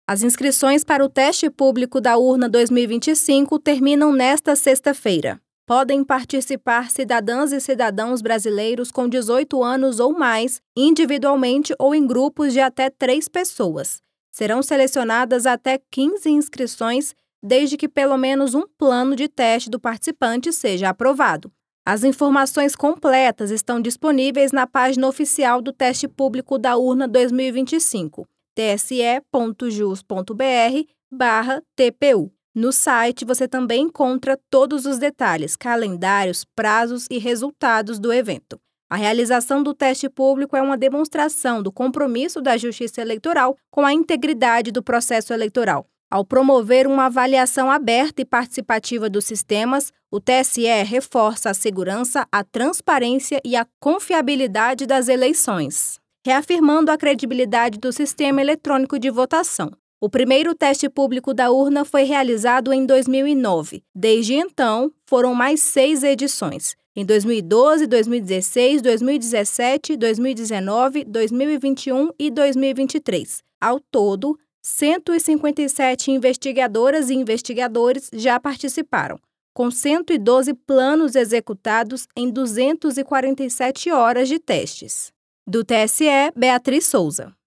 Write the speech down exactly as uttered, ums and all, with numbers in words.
As inscrições para o teste público da urna dois mil e vinte e cinco terminam nesta sexta-feira. Podem participar cidadãs e cidadãos brasileiros com dezoito anos ou mais, individualmente ou em grupos de até três pessoas. Serão selecionadas até quinze inscrições, desde que pelo menos um plano de teste do participante seja aprovado. As informações completas estão disponíveis na página oficial do teste público da urna dois mil e vinte e cinco, t s e ponto jus ponto b r barra t p u. No site você também encontra todos os detalhes, calendários, prazos e resultados do evento. A realização do teste público é uma demonstração do compromisso da Justiça Eleitoral com a integridade do processo eleitoral. Ao promover uma avaliação aberta e participativa dos sistemas, o T S E reforça a segurança, a transparência e a confiabilidade das eleições, reafirmando a credibilidade do sistema eletrônico de votação. O primeiro teste público da urna foi realizado em dois mil e nove. Desde então, foram mais seis edições. Em dois mil e doze, dois mil e dezesseis, dois mil e dezessete, dois mil e dezenove, dois mil e vinte e um e dois mil e vinte e três. Ao todo, cento e cinquenta e sete investigadoras e investigadores já participaram, com cento e doze planos executados em duzentas e quarenta e sete horas de testes. Do T S E, Beatriz Souza.